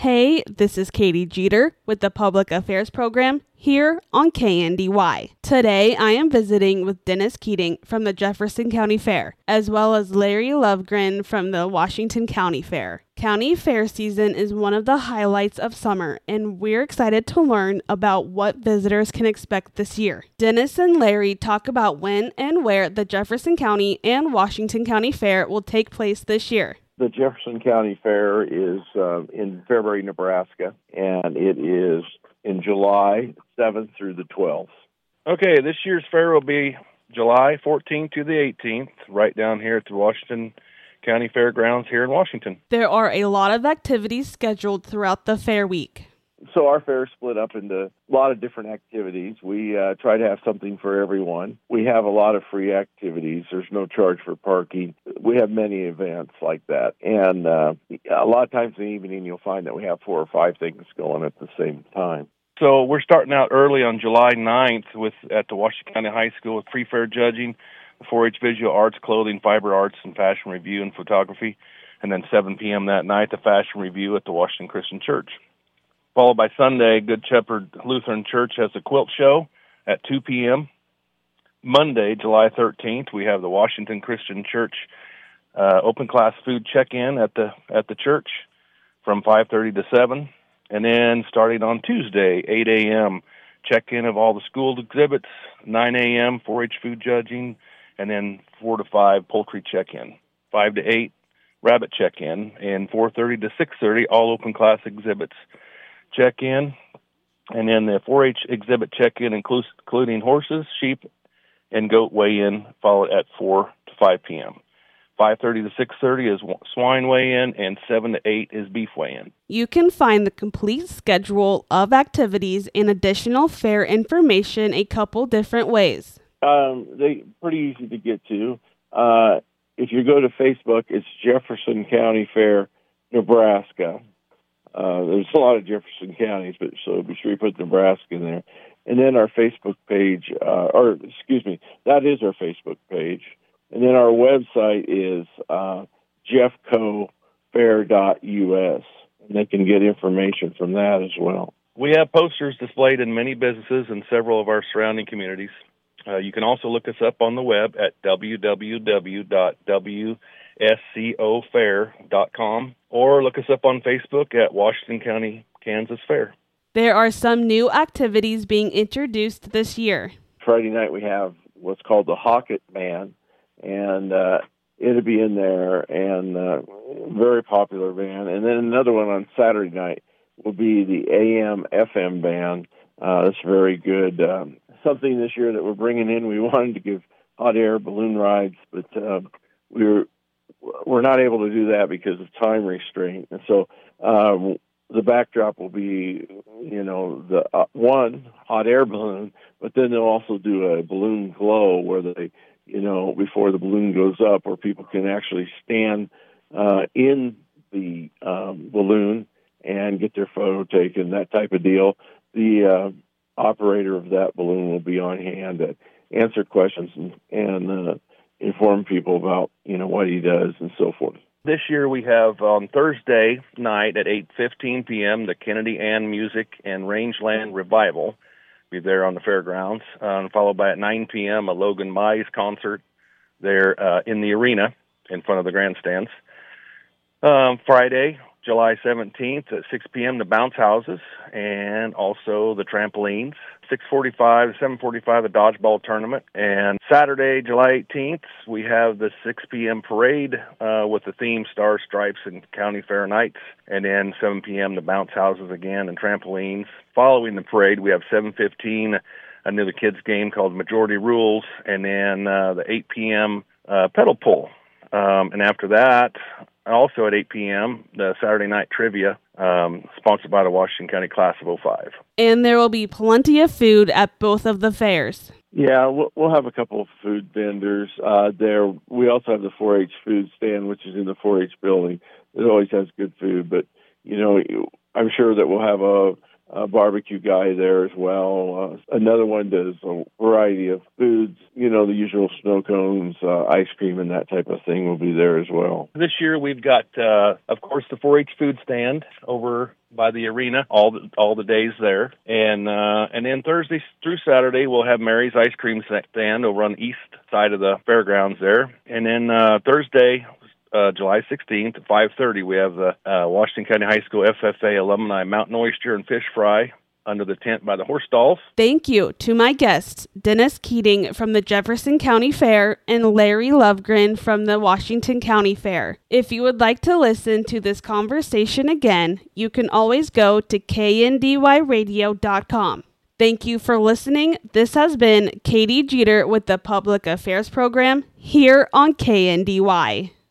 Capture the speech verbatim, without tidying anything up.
Hey, this is Katie Jeter with the Public Affairs Program here on K N D Y. Today, I am visiting with Dennis Keating from the Jefferson County Fair, as well as Larry Lovegren from the Washington County Fair. County Fair season is one of the highlights of summer, and we're excited to learn about what visitors can expect this year. Dennis and Larry talk about when and where the Jefferson County and Washington County Fair will take place this year. The Jefferson County Fair is uh, in Fairbury, Nebraska, and it is in July seventh through the twelfth. Okay, this year's fair will be July fourteenth to the eighteenth, right down here at the Washington County Fairgrounds here in Washington. There are a lot of activities scheduled throughout the fair week. So our fair is split up into a lot of different activities. We uh, try to have something for everyone. We have a lot of free activities. There's no charge for parking. We have many events like that. And uh, a lot of times in the evening, you'll find that we have four or five things going at the same time. So we're starting out early on July ninth with at the Washington County High School with pre-fair judging, four H visual arts, clothing, fiber arts, and fashion review and photography. And then seven p.m. that night, the fashion review at the Washington Christian Church. Followed by Sunday, Good Shepherd Lutheran Church has a quilt show at two p.m. Monday, July thirteenth, we have the Washington Christian Church uh, open class food check-in at the at the church from five thirty to seven. And then starting on Tuesday, eight a.m., check-in of all the school exhibits, nine a.m., four H food judging, and then four to five, poultry check-in, five to eight, rabbit check-in, and four thirty to six thirty, all open class exhibits check-in, and then the four H exhibit check-in, including horses, sheep, and goat weigh-in, followed at four to five p.m. five thirty to six thirty is swine weigh-in, and seven to eight is beef weigh-in. You can find the complete schedule of activities and additional fair information a couple different ways. Um, they pretty easy to get to. Uh, if you go to Facebook, it's Jefferson County Fair, Nebraska. Uh, there's a lot of Jefferson counties, but so be sure you put Nebraska in there. And then our Facebook page, uh, or excuse me, that is our Facebook page. And then our website is uh, jeffco fair dot u s, and they can get information from that as well. We have posters displayed in many businesses in several of our surrounding communities. Uh, you can also look us up on the web at w w w dot w s c o fair dot com or look us up on Facebook at Washington County, Kansas Fair. There are some new activities being introduced this year. Friday night we have what's called the Hocket Band, and uh, it'll be in there, and uh, very popular band. And then another one on Saturday night will be the A M F M Band. Uh, that's very good. Um, something this year that we're bringing in, we wanted to give hot air balloon rides, but uh, we were we're not able to do that because of time restraint. And so um, the backdrop will be, you know, the uh, one hot air balloon, but then they'll also do a balloon glow where they, you know, before the balloon goes up, where people can actually stand uh, in the um, balloon and get their photo taken, that type of deal. The uh, operator of that balloon will be on hand to answer questions and, and uh, inform people about, you know, what he does and so forth. This year we have on Thursday night at eight fifteen p.m. the Kennedy Ann Music and Rangeland Revival. Be there on the fairgrounds, uh, followed by at nine p.m. a Logan Mize concert there uh, in the arena in front of the grandstands. Um, Friday, July seventeenth at six p.m. the bounce houses and also the trampolines. six forty-five to seven forty-five the dodgeball tournament. And Saturday, July eighteenth, we have the six p.m. parade uh, with the theme Star Stripes and County Fair Nights. And then seven p.m. the bounce houses again and trampolines. Following the parade, we have seven fifteen another kids game called Majority Rules, and then uh, the eight p.m. Uh, pedal pull. Um, and after that, also at eight p.m., the Saturday night trivia, um, sponsored by the Washington County Class of oh five. And there will be plenty of food at both of the fairs. Yeah, we'll, we'll have a couple of food vendors uh, there. We also have the four H food stand, which is in the four H building. It always has good food, but, you know, I'm sure that we'll have a, a barbecue guy there as well. Uh, another one does a variety of foods, you know, the usual snow cones, uh, ice cream, and that type of thing will be there as well. This year we've got, uh, of course, the four H food stand over by the arena all the, all the days there. And uh, and then Thursday through Saturday, we'll have Mary's Ice Cream Stand over on the east side of the fairgrounds there. And then uh, Thursday, uh, July sixteenth at five thirty, we have the uh, Washington County High School F F A alumni mountain oyster and fish fry under the tent by the horse stalls. Thank you to my guests, Dennis Keating from the Jefferson County Fair and Larry Lovegren from the Washington County Fair. If you would like to listen to this conversation again, you can always go to K N D Y radio dot com. Thank you for listening. This has been Katie Jeter with the Public Affairs Program here on K N D Y.